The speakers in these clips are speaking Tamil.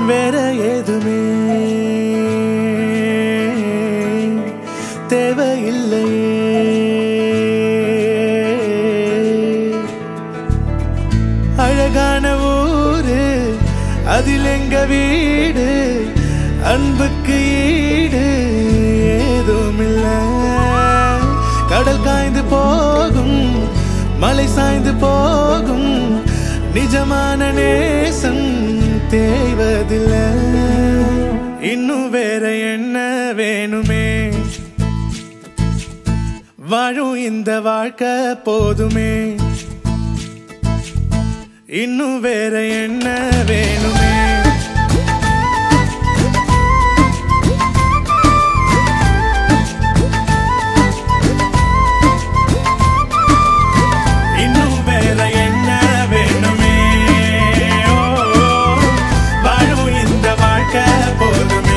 வேற ஏதுமே தேவையில்லையே. அழகான ஊரு அதில் எங்க வீடு, அன்புக்கு ஈடு ஏதுமில்ல. கடல் காய்ந்து போகும், மலை சாய்ந்து போகும், நிஜமான நேசம் தேய்வதில்லை. இன்னும் வேற என்ன வேணுமே, வாழும் இந்த வாழ்க்கை போதுமே. இன்னும் வேற என்ன வேணுமே. இன்னும் வேற என்ன வேணுமே, வாழும் இந்த வாழ்க்கை போதுமே.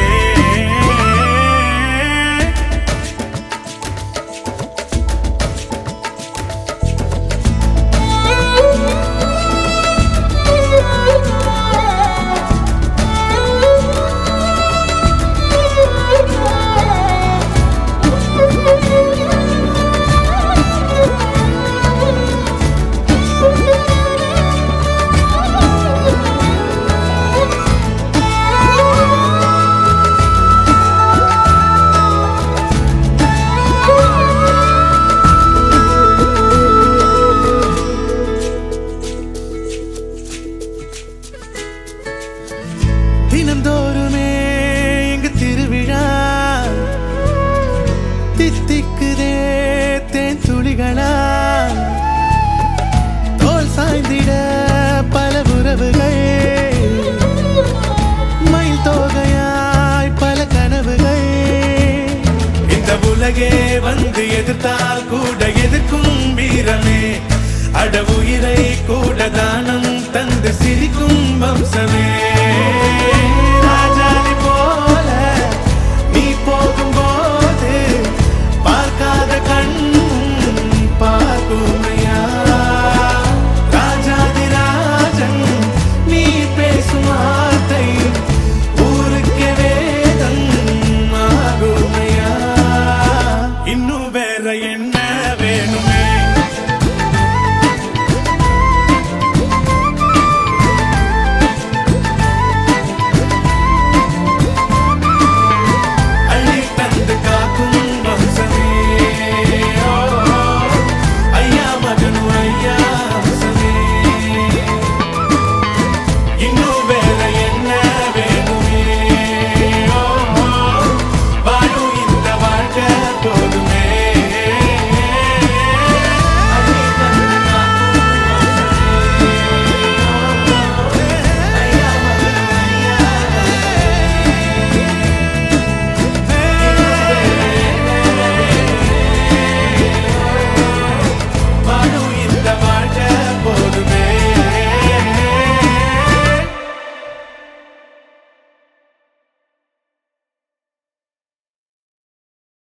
தினந்தோறுமே எங்கு திருவிழா, தித்திக்குதே தேன் துளிகளா. தோல் சாய்ந்திட பல உறவுகள், மயில் தோகையாய் பல கனவுகள். இந்த உலகே வந்து எதிர்த்தால் கூட எதிர்க்கும் வீரமே, அட உயிரை கூட தானம் தந்து சிரிக்கும் வம்சமே.